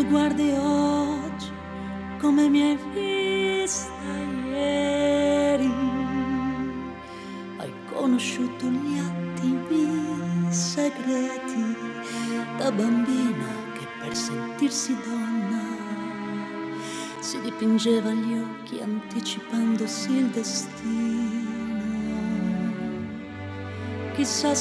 guardi oggi come mi hai vista ieri, hai conosciuto gli attimi segreti da bambina che per sentirsi donna si dipingeva gli occhi anticipandosi il destino. Chissà